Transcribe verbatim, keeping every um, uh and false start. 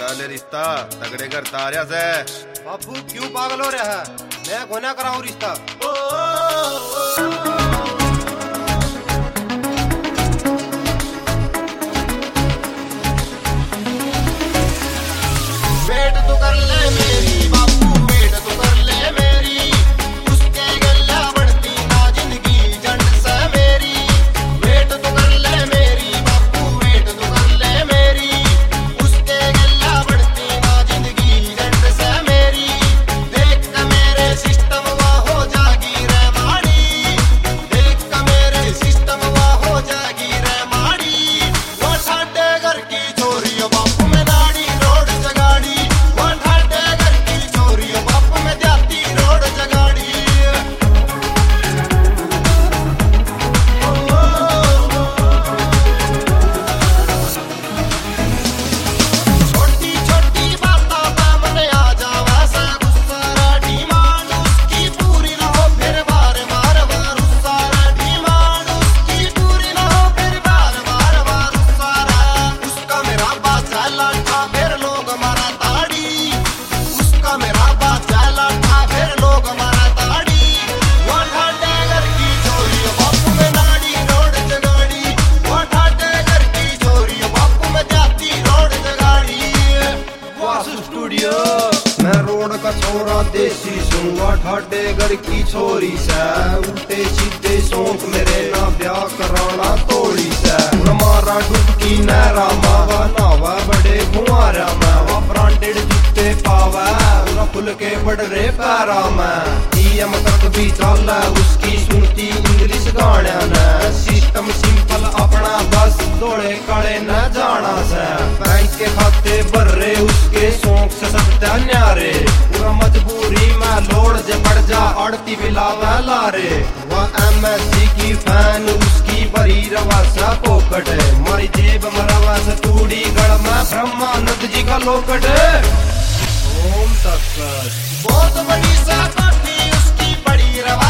ले रिश्ता तगड़े घर तारिया से। बापू क्यों पागल हो रहा है? मैं कोना कराऊं रिश्ता। वेट तो कर ले मेरी बापू, वेट तो कर ले मेरी, उसके गल्ला बढ़ती ना जिंदगी जंड से मेरी। वेट तो कर ले मेरी बापू, वेट तो कर ले मेरी, उसके गल्ला बढ़ती ना जिंदगी जंड से मेरी। देख के मेरे सिस्टम वा हो जागी रे माड़ी, देख के मेरे सिस्टम वा हो जागी रे माड़ी। वो साडे घर की चोरी बापू में नाड़ी रोड जगाड़ी, मैं रोड का छोरा देसी सुनवा ठाडे घर की छोरी से। उल्टे सीधे शौक मेरे ना ब्याह कराना तोड़ी से। मारा डुबकी नहरा मावा नावा बड़े कुंवारा मावा, ब्रांडेड जूते पावा पूरा खुल के बढ़ रे पैरा में। ईएम तक भी चल उसकी सुनती इंग्लिश गाना न, सिस्टम सिंपल अपना बस दौड़े काले न जाना से। बैंक के खाते भर रहे उसके शौक से सकता न्यारे, पूरा मजबूरी में लोड जे बढ़ जा अड़ती बिलावा लारे। वह एमएससी की फैन उसकी बड़ी रवासा पोकट, मारी जेब मरवा से तूड़ी गढ़ में ब्रह्मानंद जी का लोकट। ओम तत्सत। बहुत बड़ी सा काठी उसकी बड़ी रवा